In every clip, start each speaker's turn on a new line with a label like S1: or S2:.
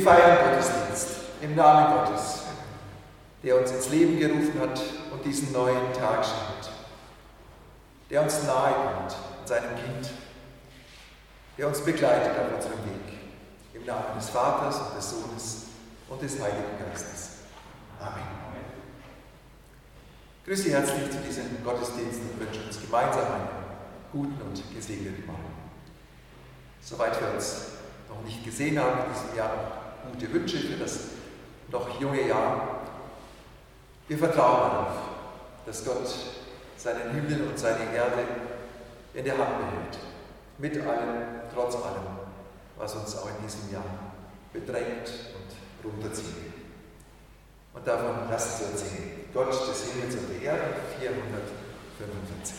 S1: feiern Gottesdienst im Namen Gottes, der uns ins Leben gerufen hat und diesen neuen Tag schenkt, der uns nahe kommt in seinem Kind, der uns begleitet auf unserem Weg, im Namen des Vaters und des Sohnes und des Heiligen Geistes. Amen. Ich grüße Sie herzlich zu diesem Gottesdienst und wünsche uns gemeinsam einen guten und gesegneten Morgen. Soweit wir uns noch nicht gesehen haben in diesem Jahr, noch gute Wünsche für das noch junge Jahr. Wir vertrauen darauf, dass Gott seinen Himmel und seine Erde in der Hand behält. Mit allem, trotz allem, was uns auch in diesem Jahr bedrängt und runterzieht. Und davon lassen Sie uns singen. Gott des Himmels und der Erde, 445.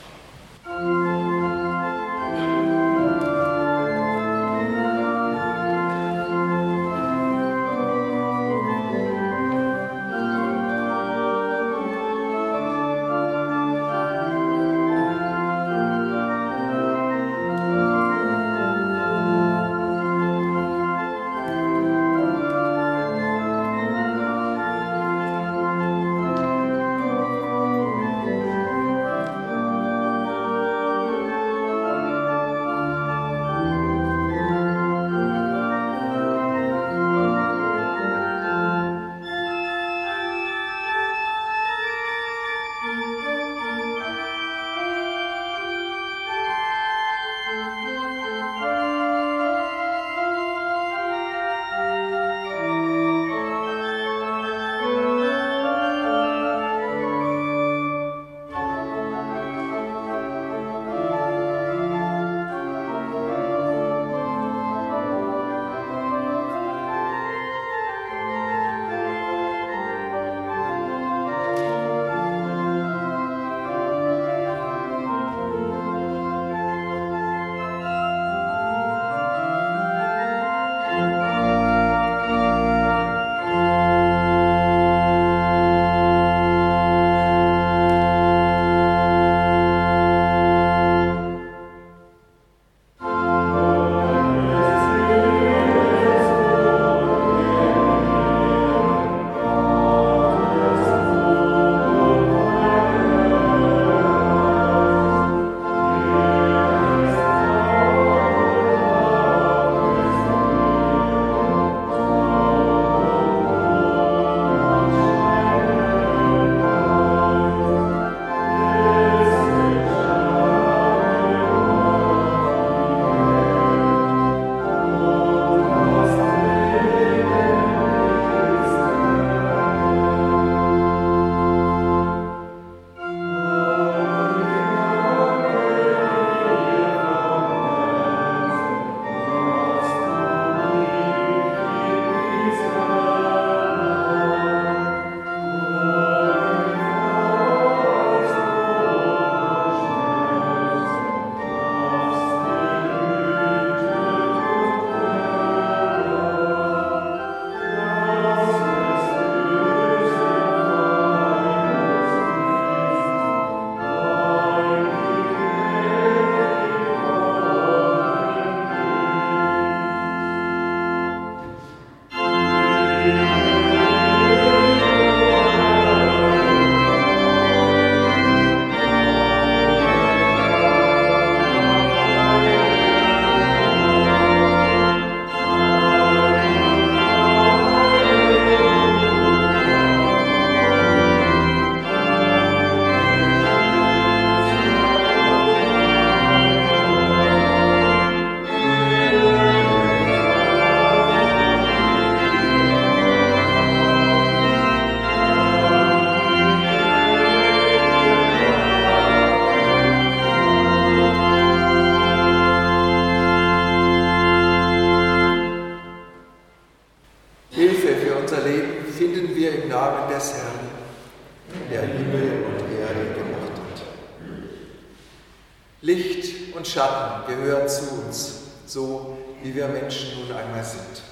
S2: Licht und Schatten gehören zu uns, so wie wir Menschen nun einmal sind.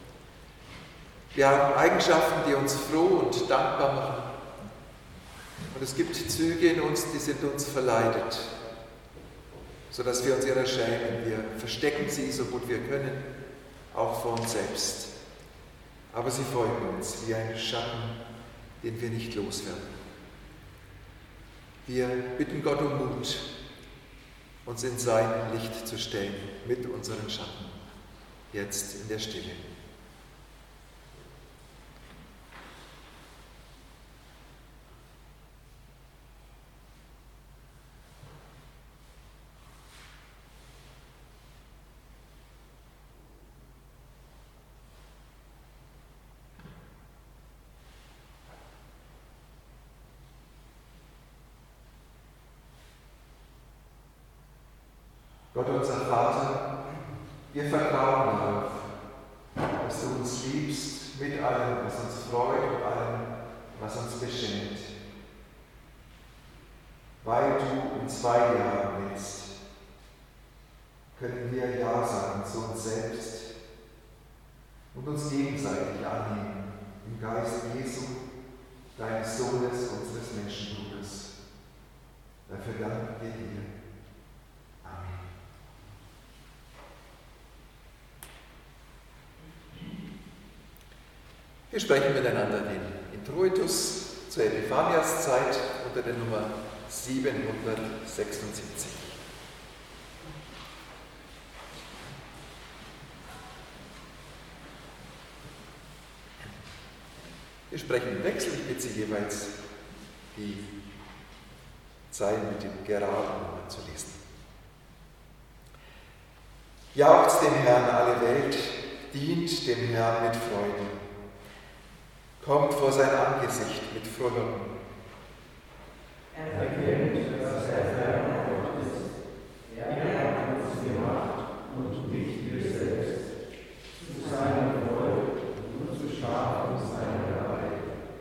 S2: Wir haben Eigenschaften, die uns froh und dankbar machen. Und es gibt Züge in uns, die sind uns verleidet, sodass wir uns ihrer schämen. Wir verstecken sie, so gut wir können, auch vor uns selbst. aber sie folgen uns wie ein Schatten, den wir nicht loswerden. Wir bitten Gott um Mut, uns in sein Licht zu stellen mit unseren Schatten, jetzt in der Stille. Gott, unser Vater, wir vertrauen darauf, dass du uns liebst mit allem, was uns freut und allem, was uns beschämt. Weil du uns bei dir haben willst, können wir Ja sagen zu uns selbst und uns gegenseitig annehmen im Geist Jesu, deines Sohnes, unseres Menschenbruders. Dafür danken wir dir. Amen. Wir sprechen miteinander den Introitus zur Epiphaniaszeit unter der Nummer 776. Wir sprechen im Wechsel, ich bitte Sie jeweils, die Zeilen mit dem geraden Nummer zu lesen. Jauchzt dem Herrn alle Welt, dient dem Herrn mit Freude. Kommt vor sein Angesicht mit Frohlocken.
S3: Erkennt, dass er ferner Gott ist. Er hat uns gemacht und nicht wir selbst. Zu seinem Volk und zu Schafen seiner Reihe.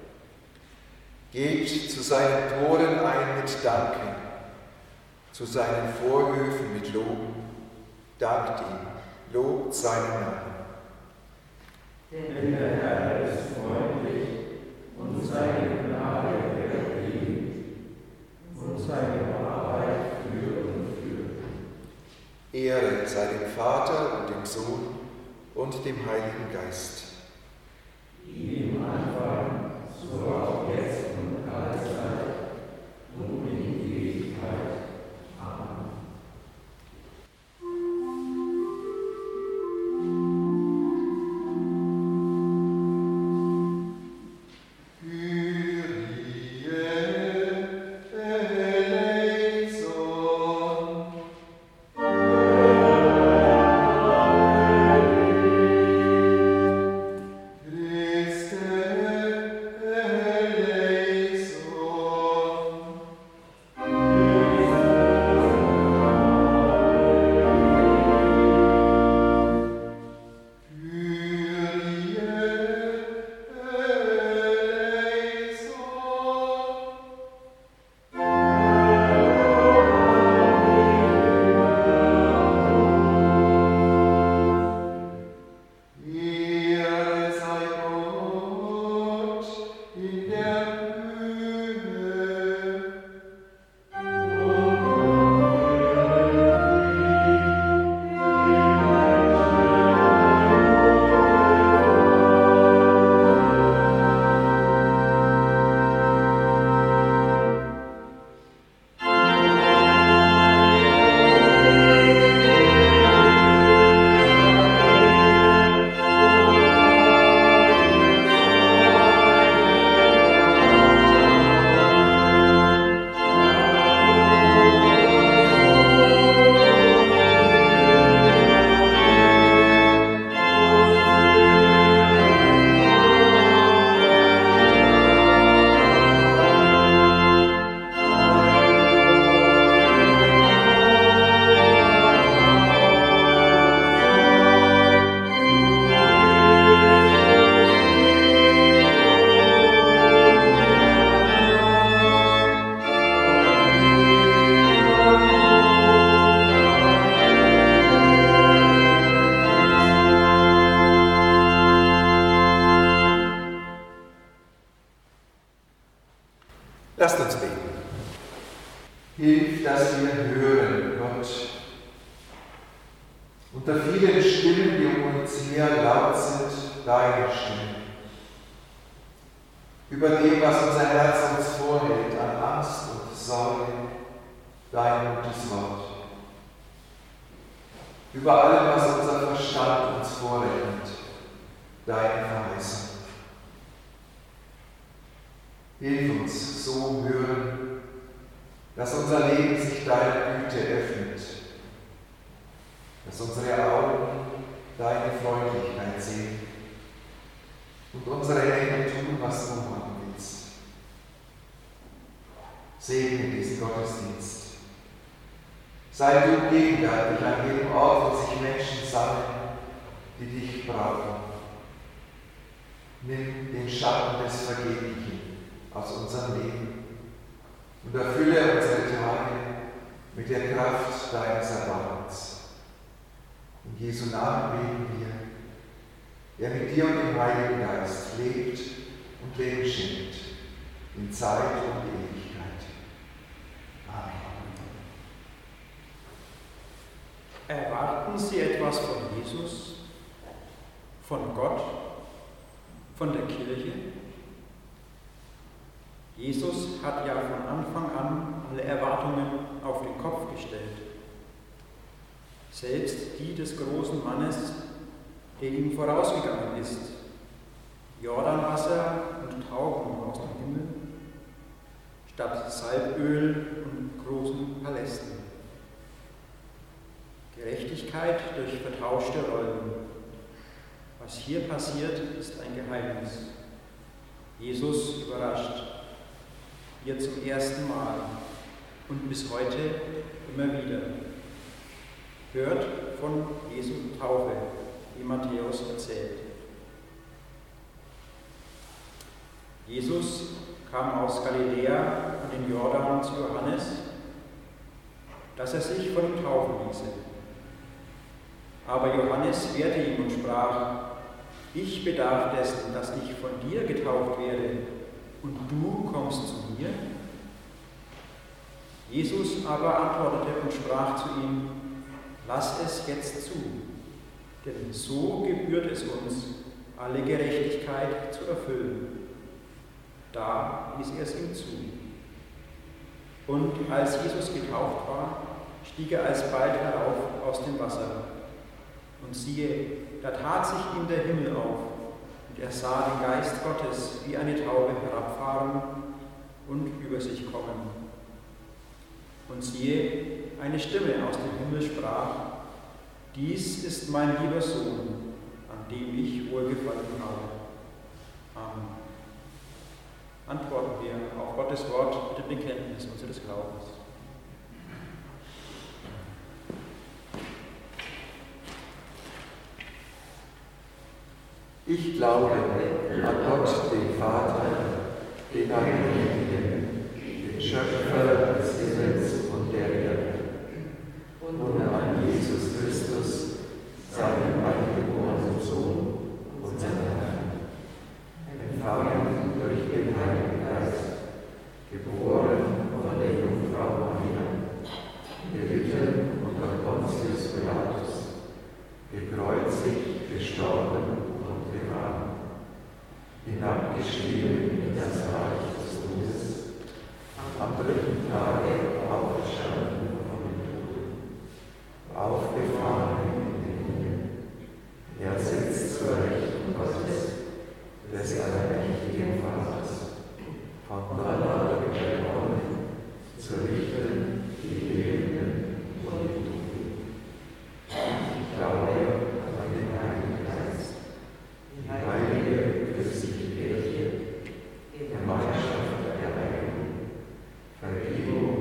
S2: Geht zu seinen Toren ein mit Danken, zu seinen Vorhöfen mit Loben. Dankt ihm, lobt seinen Namen.
S3: Denn der Herr ist freundlich und seine Gnade währt ihn und seine Wahrheit führt und führt.
S2: Ehre sei dem Vater und dem Sohn und dem Heiligen Geist.
S3: Wie im Anfang, so auch jetzt und allezeit und in Ewigkeit. Amen.
S2: Lasst uns beten. Hilf, dass wir hören, Gott. Unter vielen Stimmen, die um uns her laut sind, deine Stimme. über dem, was unser Herz uns vorhält, an Angst und Sorge, dein gutes Wort. Über allem, was unser Verstand uns vorrechnet, deine Verheißung. Hilf uns so hören, dass unser Leben sich deiner Güte öffnet, dass unsere Augen deine Freundlichkeit sehen und unsere Hände tun, was du machen willst. Segne diesen Gottesdienst. Sei du gegenwärtig an jedem Ort, wo sich Menschen sammeln, die dich brauchen. Nimm den Schatten des Vergeblichen aus unserem Leben und erfülle unsere Tage mit der Kraft deines Erbarmens. In Jesu Namen beten wir, der mit dir und dem Heiligen Geist lebt und Leben schenkt, in Zeit und Ewigkeit. Amen.
S4: Erwarten Sie etwas von Jesus, von Gott, von der Kirche? Jesus hat ja von Anfang an alle Erwartungen auf den Kopf gestellt. Selbst die des großen Mannes, der ihm vorausgegangen ist. Jordanwasser und Tauben aus dem Himmel, statt Salböl und großen Palästen. Gerechtigkeit durch vertauschte Rollen. Was hier passiert, ist ein Geheimnis. Jesus überrascht. Hier zum ersten Mal und bis heute immer wieder. Hört von Jesu Taufe, wie Matthäus erzählt. Jesus kam aus Galiläa und den Jordan zu Johannes, dass er sich von ihm taufen ließe. Aber Johannes wehrte ihm und sprach: Ich bedarf dessen, dass ich von dir getauft werde, und du kommst zu mir? Jesus aber antwortete und sprach zu ihm: Lass es jetzt zu, denn so gebührt es uns, alle Gerechtigkeit zu erfüllen. Da ließ er es ihm zu. Und als Jesus getauft war, stieg er alsbald herauf aus dem Wasser. Und siehe, da tat sich ihm der Himmel auf, und er sah den Geist Gottes wie eine Taube herabfahren und über sich kommen. Und siehe, eine Stimme aus dem Himmel sprach: Dies ist mein lieber Sohn, an dem ich wohlgefallen habe. Amen. Antworten wir auf Gottes Wort mit dem Bekenntnis unseres Glaubens.
S2: Ich glaube an Gott, den Vater, den Allmächtigen, den Schöpfer des Himmels und der Erde, und an Jesus Christus, seinen eingeborenen Sohn, unseren Herrn, empfangen durch den Heiligen Geist, geboren von der Jungfrau Maria, gelitten unter Pontius Pilatus, gekreuzigt, gestorben, hinabgestiegen in das Reich des Todes, am dritten Tage auferstanden von den Toten, aufgefahren in den Himmel. Er sitzt zur Rechten Gottes, des allmächtigen Vaters, von dort wird er kommen, zu richten die Lebenden und die Toten. Ich glaube an den Heiligen Geist, die heilige Gemeinschaft der Heiligen, Vergebung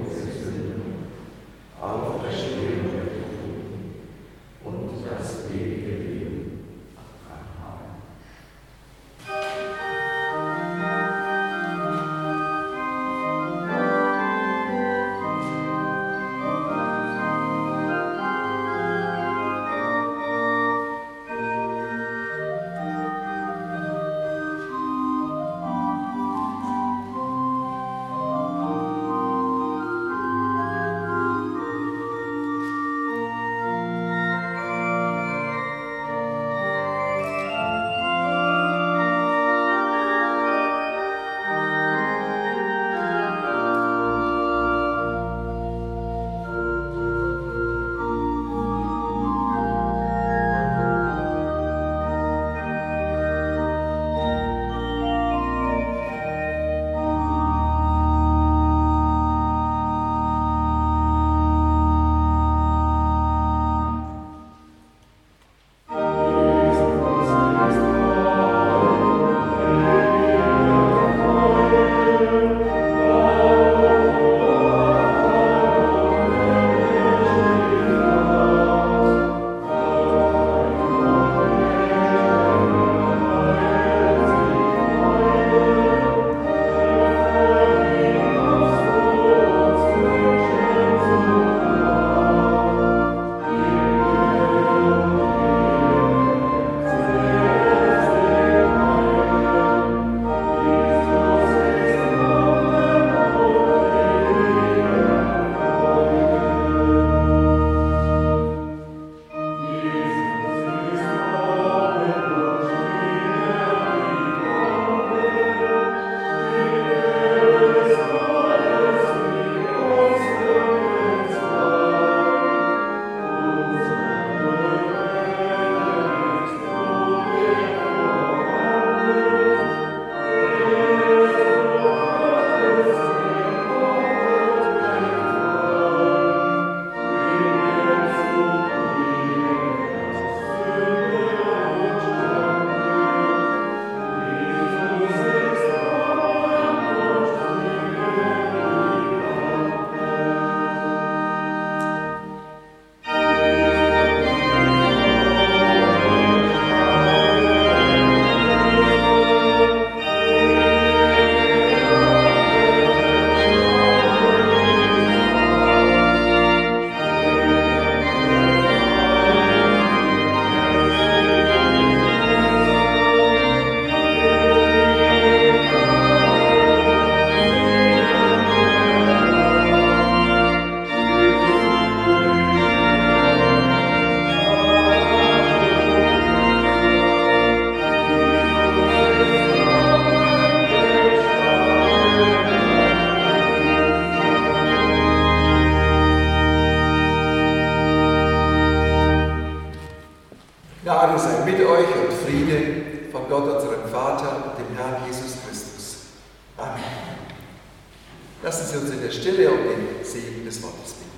S2: Friede von Gott, unserem Vater und dem Herrn Jesus Christus. Amen. Lassen Sie uns in der Stille um den Segen des Wortes bitten.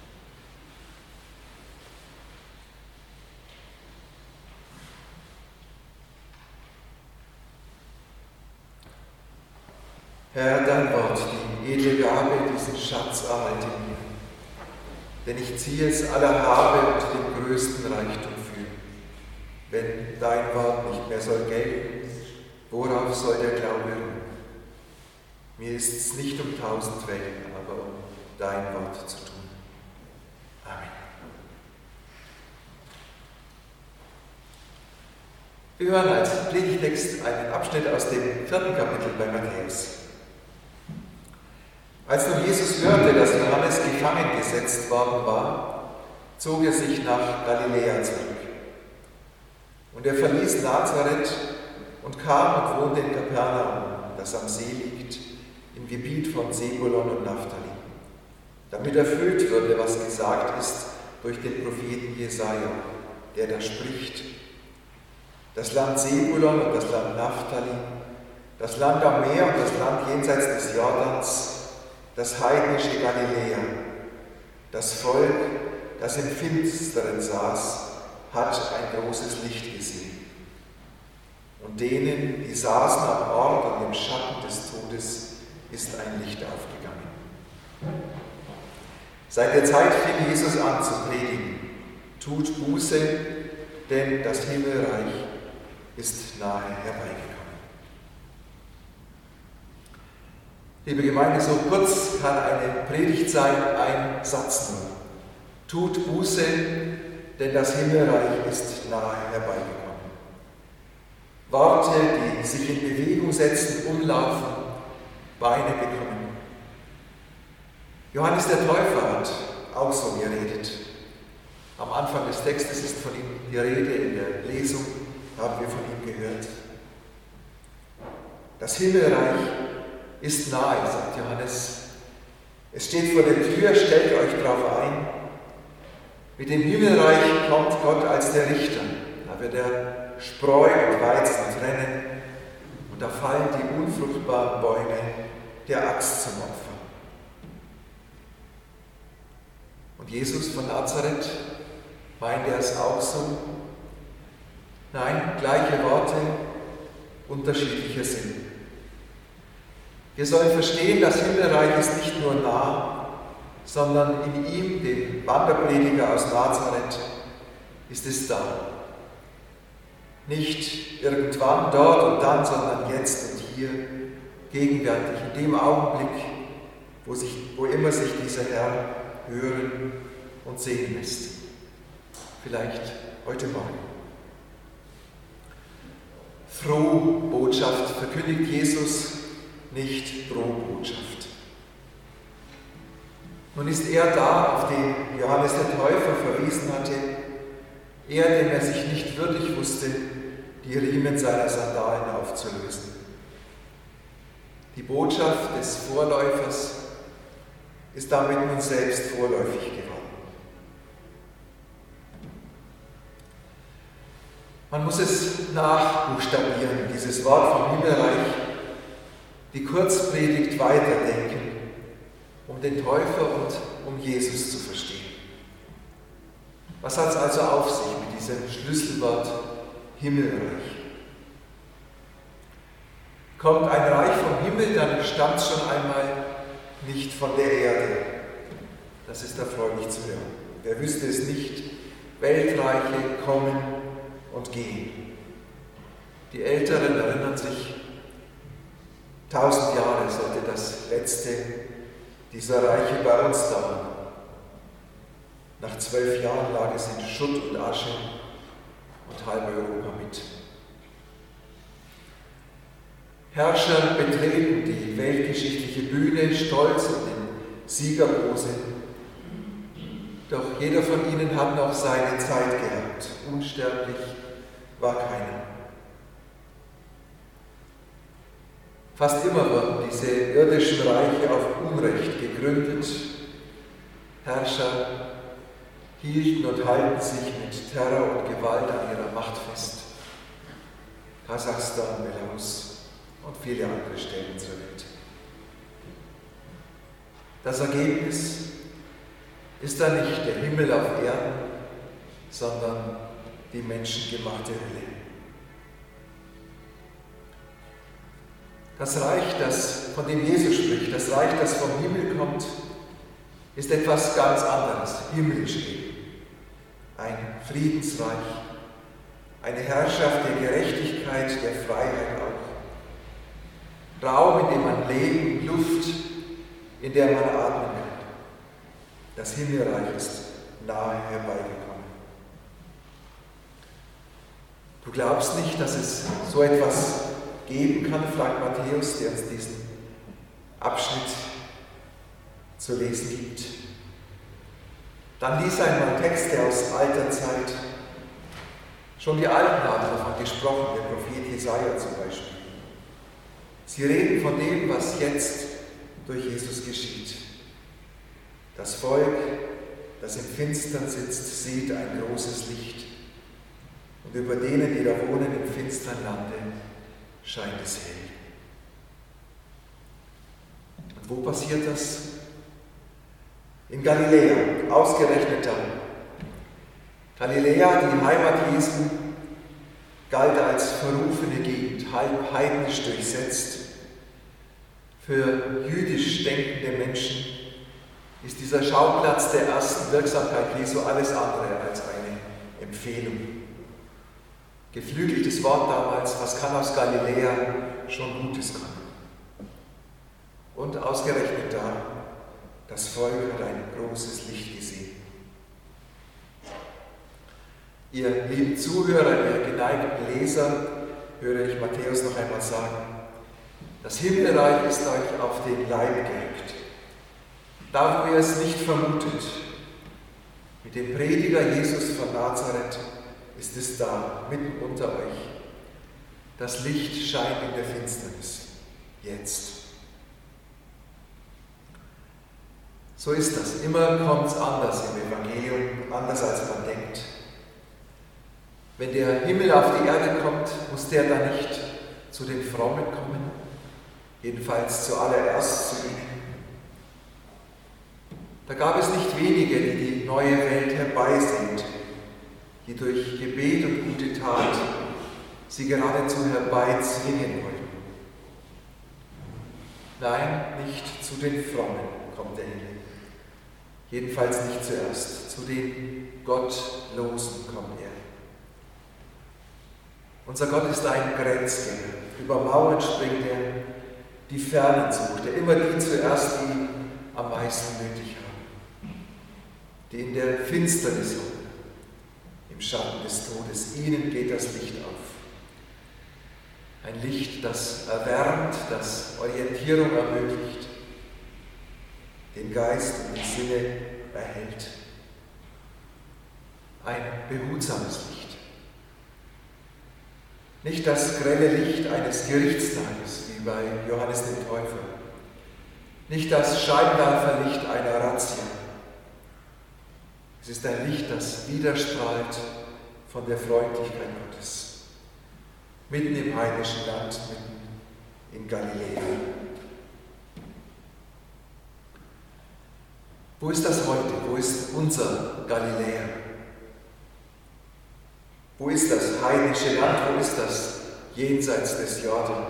S2: Herr, dein Wort, die edle Gabe, diesen Schatz erhalte mir. Denn ich ziehe es aller Habe und den größten Reichtum für. Wenn dein Wort nicht mehr soll gelten, worauf soll der Glaube ruhen? Mir ist es nicht um 1000 Welten, aber um dein Wort zu tun. Amen. Wir hören als Predigtext einen Abschnitt aus dem 4. Kapitel bei Matthäus. Als nun Jesus hörte, dass Johannes gefangen gesetzt worden war, zog er sich nach Galiläa zurück. Und er verließ Nazareth und kam und wohnte in Kapernaum, das am See liegt, im Gebiet von Sebulon und Naphtali, damit erfüllt würde, was gesagt ist durch den Propheten Jesaja, der da spricht: Das Land Sebulon und das Land Naphtali, das Land am Meer und das Land jenseits des Jordans, das heidnische Galiläa, das Volk, das im Finsteren saß, hat ein großes Licht gesehen. Und denen, die saßen am Ort und im Schatten des Todes, ist ein Licht aufgegangen. Seit der Zeit fing Jesus an zu predigen: Tut Buße, denn das Himmelreich ist nahe herbeigekommen. Liebe Gemeinde, so kurz kann eine Predigt sein, ein Satz nur. Tut Buße, denn das Himmelreich ist nahe herbeigekommen. Worte, die sich in Bewegung setzen, umlaufen, Beine bekommen. Johannes der Täufer hat auch so geredet. Am Anfang des Textes ist von ihm die Rede, in der Lesung haben wir von ihm gehört. Das Himmelreich ist nahe, sagt Johannes. Es steht vor der Tür, stellt euch darauf ein. Mit dem Himmelreich kommt Gott als der Richter. Da wird er Spreu und Weizen trennen und da fallen die unfruchtbaren Bäume der Axt zum Opfer. Und Jesus von Nazareth, meint er es auch so? Nein, gleiche Worte, unterschiedlicher Sinn. Wir sollen verstehen, das Himmelreich ist nicht nur nah, sondern in ihm, dem Wanderprediger aus Nazareth, ist es da. Nicht irgendwann dort und dann, sondern jetzt und hier, gegenwärtig, in dem Augenblick, wo immer sich dieser Herr hören und sehen lässt. Vielleicht heute Morgen. Frohbotschaft verkündigt Jesus, nicht Drohbotschaft. Nun ist er da, auf den Johannes der Täufer verwiesen hatte, er, dem er sich nicht würdig wusste, die Riemen seiner Sandalen aufzulösen. Die Botschaft des Vorläufers ist damit nun selbst vorläufig geworden. Man muss es nachbuchstabieren, dieses Wort vom Himmelreich, die Kurzpredigt weiterdenken, um den Täufer und um Jesus zu verstehen. Was hat es also auf sich mit diesem Schlüsselwort Himmelreich? Kommt ein Reich vom Himmel, dann stammt es schon einmal nicht von der Erde. Das ist erfreulich zu hören. Wer wüsste es nicht? Weltreiche kommen und gehen. Die Älteren erinnern sich, 1000 Jahre sollte das letzte dieser Reiche bei uns dauern. Nach 12 Jahren lag es in Schutt und Asche und halb Europa mit. Herrscher betreten die weltgeschichtliche Bühne stolz und in Siegerpose. Doch jeder von ihnen hat noch seine Zeit gehabt. Unsterblich war keiner. Fast immer wurden diese irdischen Reiche auf Unrecht gegründet. Herrscher hielten und halten sich mit Terror und Gewalt an ihrer Macht fest. Kasachstan, Belarus und viele andere Stellen zur Welt. Das Ergebnis ist dann nicht der Himmel auf Erden, sondern die menschengemachte Hölle. Das Reich, von dem Jesus spricht, das Reich, das vom Himmel kommt, ist etwas ganz anderes, himmlisch eben. Ein Friedensreich, eine Herrschaft der Gerechtigkeit, der Freiheit auch. Raum, in dem man leben, Luft, in der man atmen kann. Das Himmelreich ist nahe herbeigekommen. Du glaubst nicht, dass es so etwas geben kann, fragt Matthäus, der uns diesen Abschnitt zu lesen gibt. Dann lies einmal Texte aus alter Zeit. Schon die Alten haben davon gesprochen, der Prophet Jesaja zum Beispiel. Sie reden von dem, was jetzt durch Jesus geschieht. Das Volk, das im Finstern sitzt, sieht ein großes Licht. Und über denen, die da wohnen im finstern Lande, scheint es hell. Und wo passiert das? In Galiläa, ausgerechnet dann. Galiläa, die Heimat Jesu, galt als verrufene Gegend, halb heidnisch durchsetzt. Für jüdisch denkende Menschen ist dieser Schauplatz der ersten Wirksamkeit Jesu alles andere als eine Empfehlung. Geflügeltes Wort damals, was kann aus Galiläa schon Gutes kommen? Und ausgerechnet da, das Volk hat ein großes Licht gesehen. Ihr lieben Zuhörer, ihr geneigten Leser, höre ich Matthäus noch einmal sagen, das Himmelreich ist euch auf den Leib gerückt. Da, wo ihr es nicht vermutet, mit dem Prediger Jesus von Nazareth ist es da, mitten unter euch. Das Licht scheint in der Finsternis, jetzt. So ist das. Immer kommt es anders im Evangelium, anders als man denkt. Wenn der Himmel auf die Erde kommt, muss der dann nicht zu den Frommen kommen, jedenfalls zuallererst zu ihnen. Da gab es nicht wenige, die die neue Welt herbeisehnten, die durch Gebet und gute Tat sie geradezu herbeizwingen wollten. Nein, nicht zu den Frommen kommt der Himmel. Jedenfalls nicht zuerst. Zu den Gottlosen kommt er. Unser Gott ist ein Grenzgänger. Über Mauern springt er, die Fernen sucht er, immer die zuerst, die am meisten nötig haben. Die in der Finsternis hocken, im Schatten des Todes. Ihnen geht das Licht auf. Ein Licht, das erwärmt, das Orientierung ermöglicht, den Geist und die Sinne erhält. Ein behutsames Licht. Nicht das grelle Licht eines Gerichtstages, wie bei Johannes dem Täufer. Nicht das Scheinwerferlicht einer Razzia. Es ist ein Licht, das widerstrahlt von der Freundlichkeit Gottes. Mitten im heidnischen Land, mitten in Galiläa. Wo ist das heute? Wo ist unser Galiläa? Wo ist das heidnische Land? Wo ist das jenseits des Jordan?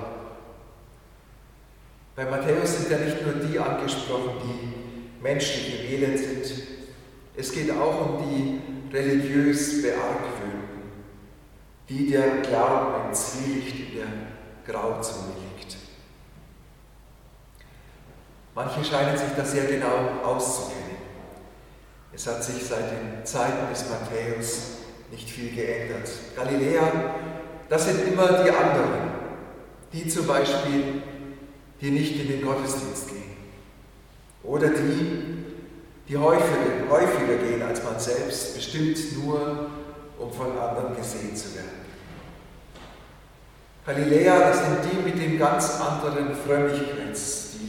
S2: Bei Matthäus sind ja nicht nur die angesprochen, die menschlich im Elend sind. Es geht auch um die religiös Beargwöhnten, die der Glauben ein Zwielicht in der Grauzone liegt. Manche scheinen sich das sehr genau auszukennen. Es hat sich seit den Zeiten des Matthäus nicht viel geändert. Galiläa, das sind immer die anderen, die zum Beispiel, die nicht in den Gottesdienst gehen. Oder die häufiger gehen als man selbst, bestimmt nur, um von anderen gesehen zu werden. Galiläa, das sind die mit dem ganz anderen Frömmigkeitsstil,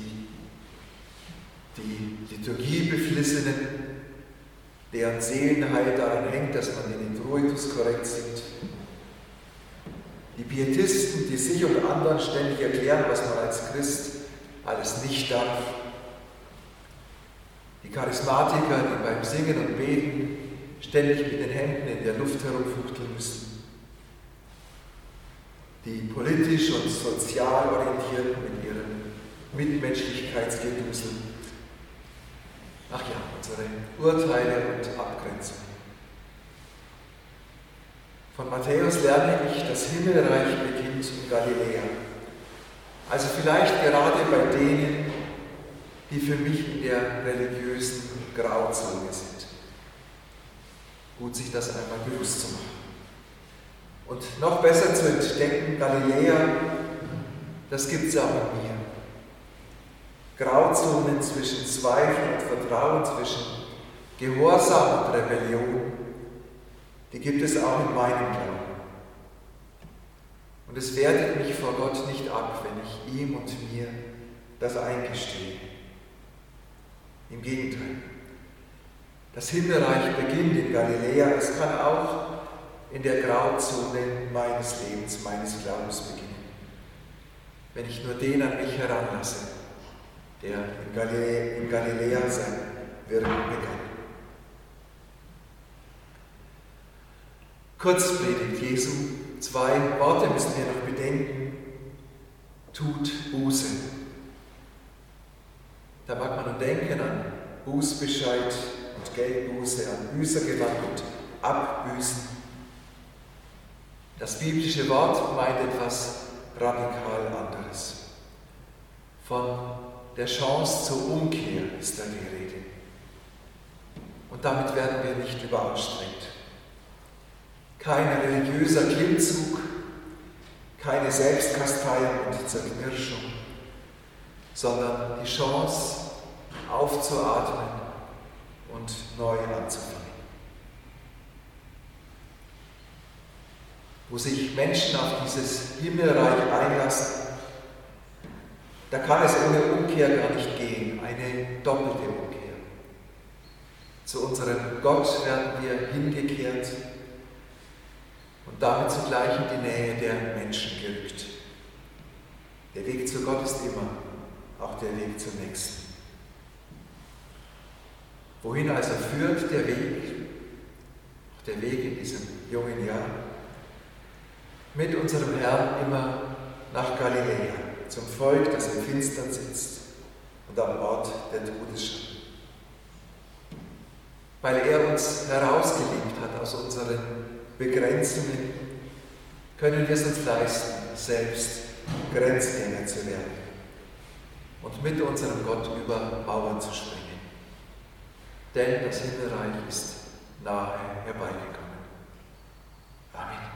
S2: die Liturgiebeflissenen, deren Seelenheil daran hängt, dass man den Introitus korrekt singt, die Die Pietisten, die sich und anderen ständig erklären, was man als Christ alles nicht darf. Die Charismatiker, die beim Singen und Beten ständig mit den Händen in der Luft herumfuchteln müssen. Die politisch und sozial Orientierten mit ihren Mitmenschlichkeitsgedusel. Ach ja, unsere Urteile und Abgrenzungen. Von Matthäus lerne ich, das Himmelreich beginnt in Galiläa. Also vielleicht gerade bei denen, die für mich in der religiösen Grauzone sind. Gut, sich das einmal bewusst zu machen. Und noch besser zu entdecken, Galiläa, das gibt es auch in mir. Grauzonen zwischen Zweifel und Vertrauen, zwischen Gehorsam und Rebellion, die gibt es auch in meinem Glauben. Und es wertet mich vor Gott nicht ab, wenn ich ihm und mir das eingestehe. Im Gegenteil. Das Himmelreich beginnt in Galiläa, es kann auch in der Grauzone meines Lebens, meines Glaubens beginnen. Wenn ich nur den an mich heranlasse, der in Galiläa sein Wirken begann. Kurzpredigt Jesu, 2 Worte müssen wir noch bedenken. Tut Buße. Da mag man nun denken an Bußbescheid und Geldbuße, an Büßergewand und Abbüßen. Das biblische Wort meint etwas radikal anderes. Von der Chance zur Umkehr ist da die Rede. Und damit werden wir nicht überanstrengt. Kein religiöser Klimmzug, keine Selbstkasteiung und Zerknirschung, sondern die Chance aufzuatmen und neu anzufangen. Wo sich Menschen auf dieses Himmelreich einlassen, da kann es ohne Umkehr gar nicht gehen, eine doppelte Umkehr. Zu unserem Gott werden wir hingekehrt und damit zugleich in die Nähe der Menschen gerückt. Der Weg zu Gott ist immer auch der Weg zum Nächsten. Wohin also führt der Weg, auch der Weg in diesem jungen Jahr? Mit unserem Herrn immer nach Galiläa, zum Volk, das im Finstern sitzt und am Ort der Todesschatten. Weil er uns herausgeliebt hat aus unseren Begrenzungen, können wir es uns leisten, selbst Grenzgänger zu werden und mit unserem Gott über Mauern zu springen. Denn das Himmelreich ist nahe herbeigekommen. Amen.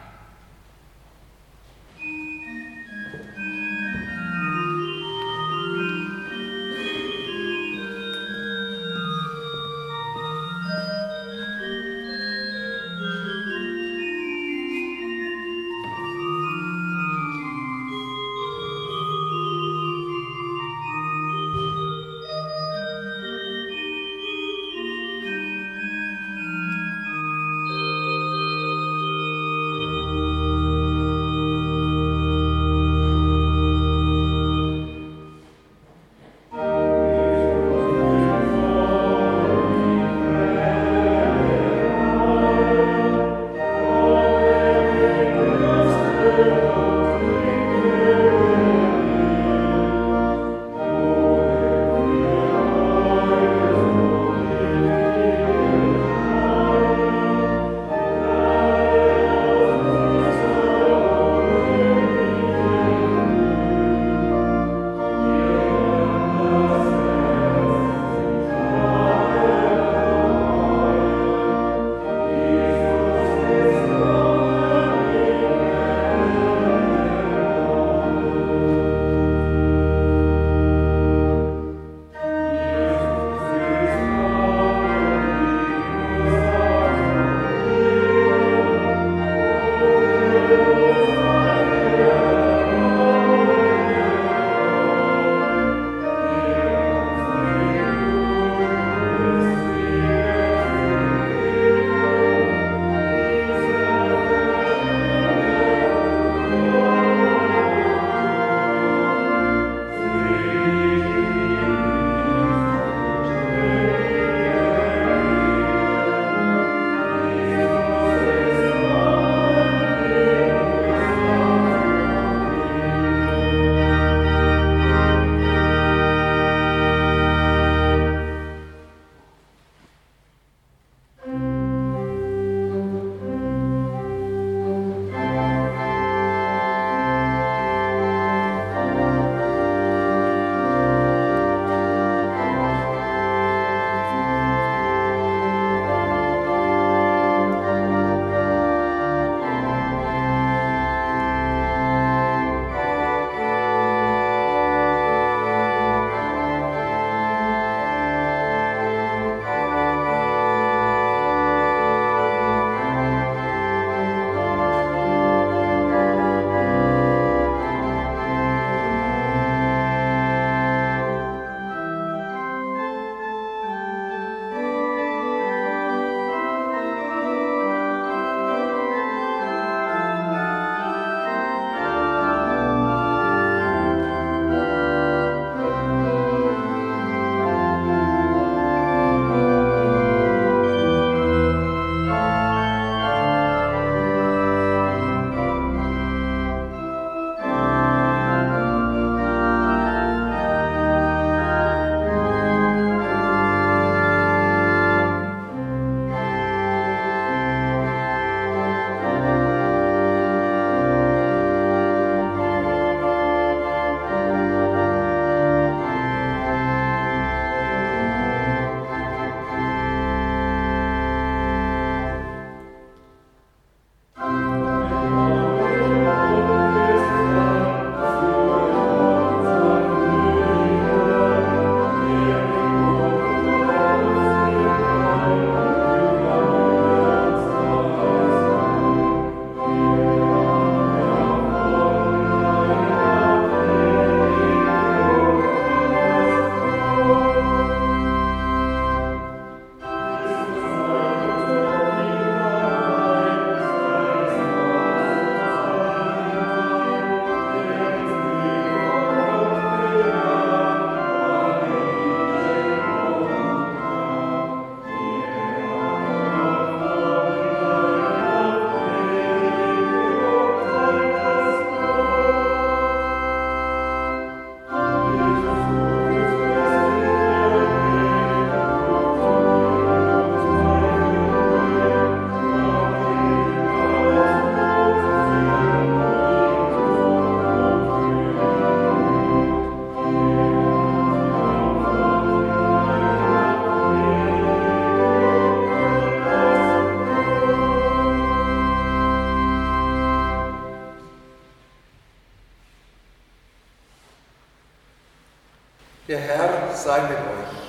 S2: Der Herr sei mit euch.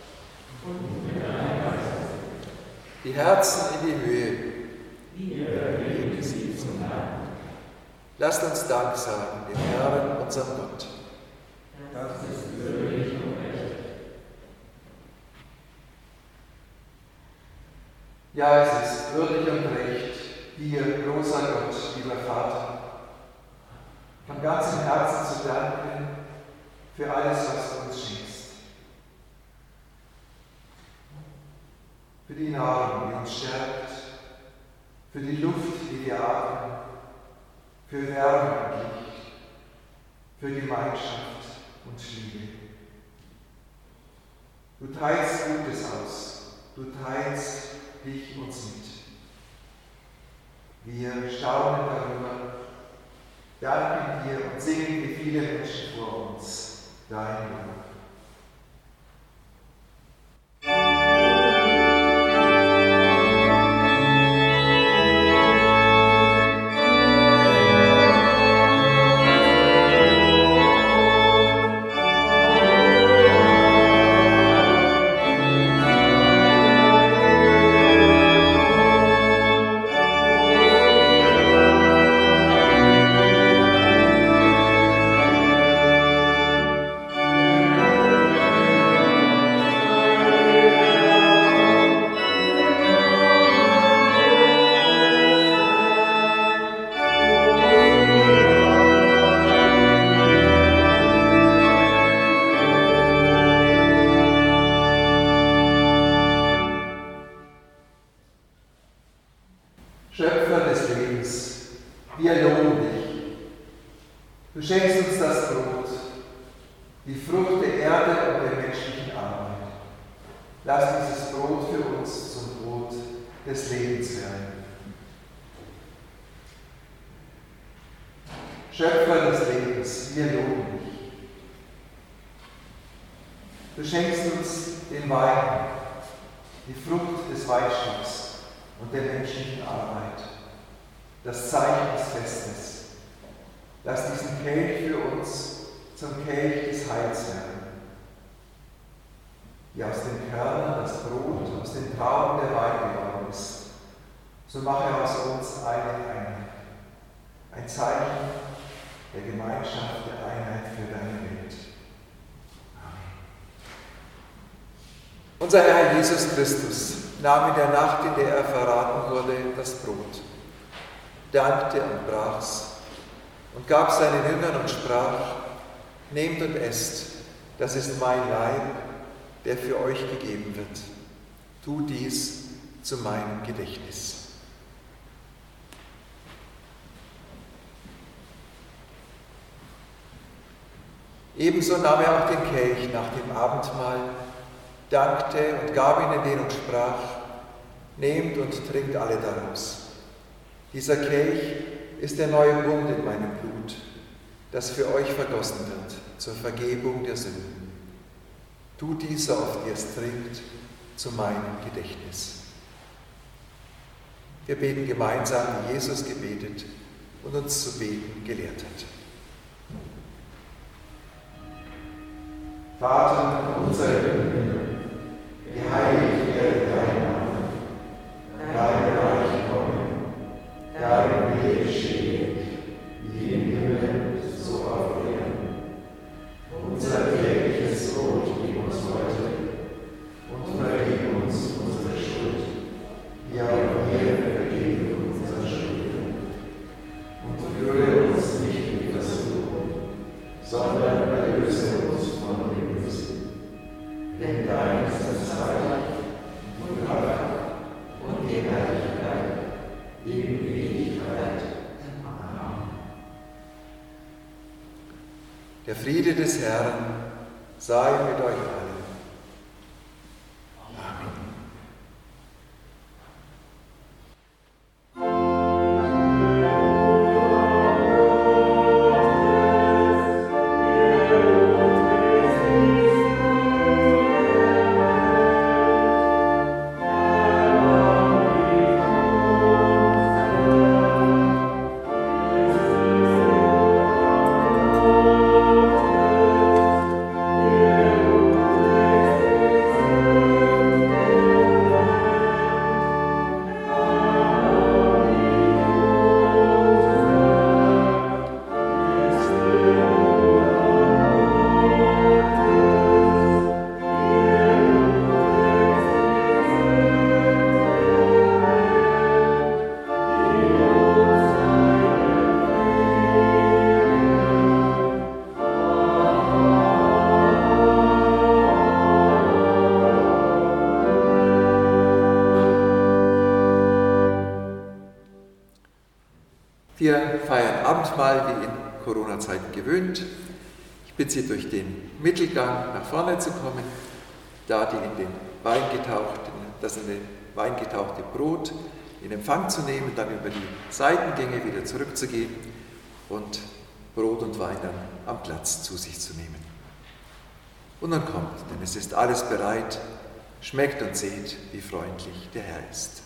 S2: Die Herzen in die Höhe. Lasst uns Dank sagen, dem Herrn, unserem Gott.
S3: Das ist würdig und recht.
S2: Ja, es ist würdig und recht, dir, großer Gott, lieber Vater, von ganzem Herzen zu danken für alles, was du uns schenkst. Für die Nahrung, die uns stärkt, für die Luft, die wir atmen, für Wärme und Licht, für Gemeinschaft und Liebe. Du teilst Gutes aus, du teilst dich uns mit. Wir staunen darüber, danken dir und singen wie viele Menschen vor uns dein Lob. Schöpfer des Lebens, wir loben dich. Du schenkst uns das Brot, die Frucht der Erde und der menschlichen Arbeit. Lass dieses Brot für uns zum Brot des Lebens werden. Schöpfer des Lebens, wir loben dich. Du schenkst uns den Wein, die Frucht des Weinstocks und der menschlichen Arbeit, das Zeichen des Festes. Lass diesen Kelch für uns zum Kelch des Heils werden. Wie aus den Kernen das Brot aus den Trauben der Wein geworden ist, so mache aus uns eine Einheit, ein Zeichen der Gemeinschaft, der Einheit für deine Welt. Amen. Unser Herr Jesus Christus nahm in der Nacht, in der er verraten wurde, das Brot, dankte und brach's und gab seinen Jüngern und sprach: Nehmt und esst, das ist mein Leib, der für euch gegeben wird. Tut dies zu meinem Gedächtnis. Ebenso nahm er auch den Kelch nach dem Abendmahl, dankte und gab ihnen den und sprach: Nehmt und trinkt alle daraus. Dieser Kelch ist der neue Bund in meinem Blut, das für euch vergossen wird zur Vergebung der Sünden. Tut dies, so oft ihr es trinkt, zu meinem Gedächtnis. Wir beten gemeinsam, wie Jesus gebetet und uns zu beten gelehrt hat. Vater unser Himmel, geheiligt werde dein Name, dein Reich komme, dein Wille geschehe, wie im Himmel, so auf Erden. Unser tägliches Brot gib uns heute und vergib uns unsere Schuld, wie auch wir vergeben unseren Schuldigern. Und führe uns nicht in Versuchung, sondern erlöse uns von dem Bösen. Denn dein ist das Reich und Kraft und die Herrlichkeit in Ewigkeit. Amen. Der Friede des Herrn sei mit euch allen. Amen.
S3: Yeah.
S2: Wir feiern Abendmahl wie in Corona-Zeiten gewöhnt. Ich bitte Sie, durch den Mittelgang nach vorne zu kommen, da das in den Wein getauchte Brot in Empfang zu nehmen, dann über die Seitengänge wieder zurückzugehen und Brot und Wein dann am Platz zu sich zu nehmen. Und dann kommt, denn es ist alles bereit, schmeckt und seht, wie freundlich der Herr ist.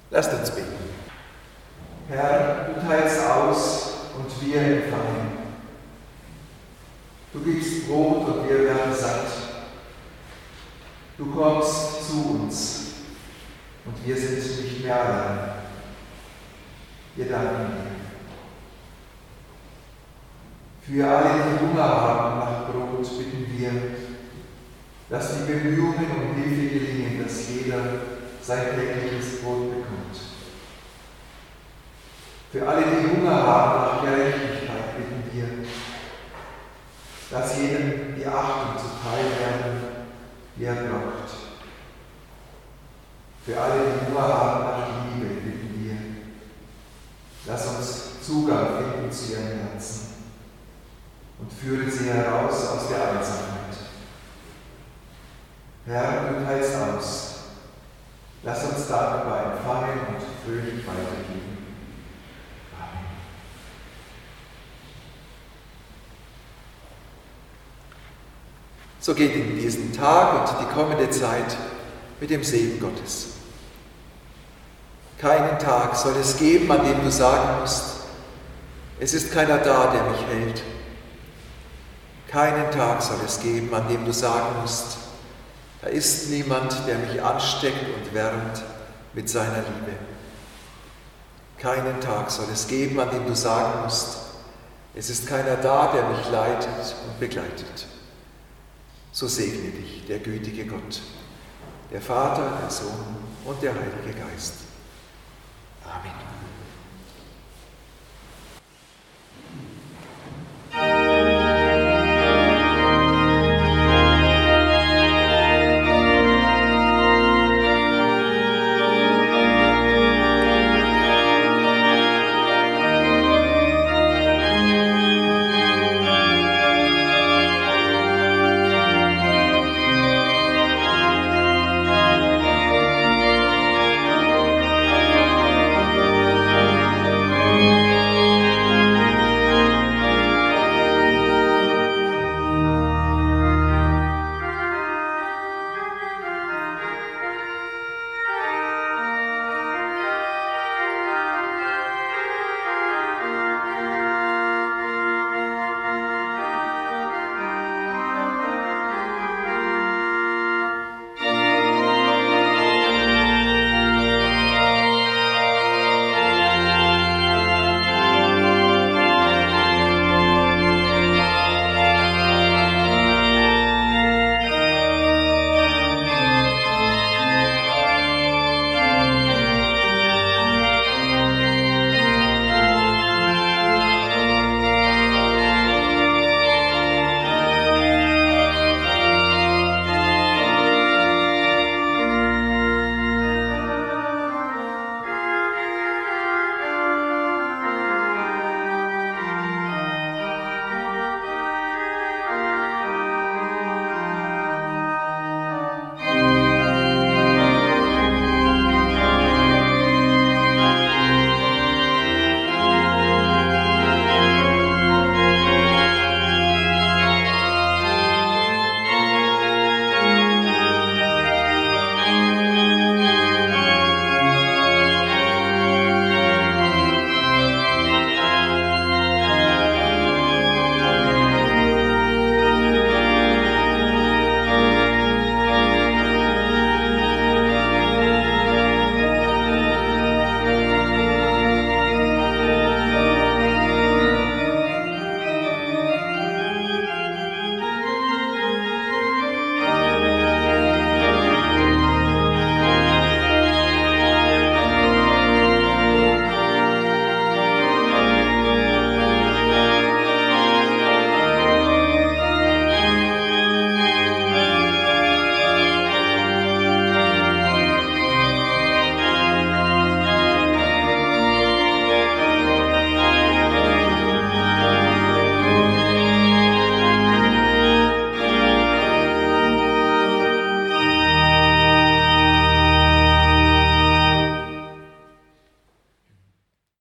S2: Lasst uns beten. Herr, du teilst aus und wir empfangen. Du gibst Brot und wir werden satt. Du kommst zu uns und wir sind nicht mehr allein. Wir danken dir. Für alle, die Hunger haben nach Brot, bitten wir, dass die Bemühungen um Hilfe gelingen, dass jeder sein tägliches Brot bekommt. Für alle, die Hunger haben nach Gerechtigkeit, bitten wir, dass jedem die Achtung zuteil werden, die er braucht. Für alle, die Hunger haben nach Liebe, bitten wir, lass uns Zugang finden zu ihren Herzen und führe sie heraus aus der Einsamkeit. Herr, du teilst aus. Lass uns dankbar empfangen und fröhlich weitergeben. Amen. So geht in diesen Tag und die kommende Zeit mit dem Segen Gottes. Keinen Tag soll es geben, an dem du sagen musst, es ist keiner da, der mich hält. Keinen Tag soll es geben, an dem du sagen musst, da ist niemand, der mich ansteckt und wärmt mit seiner Liebe. Keinen Tag soll es geben, an dem du sagen musst, es ist keiner da, der mich leitet und begleitet. So segne dich der gütige Gott, der Vater, der Sohn und der Heilige Geist.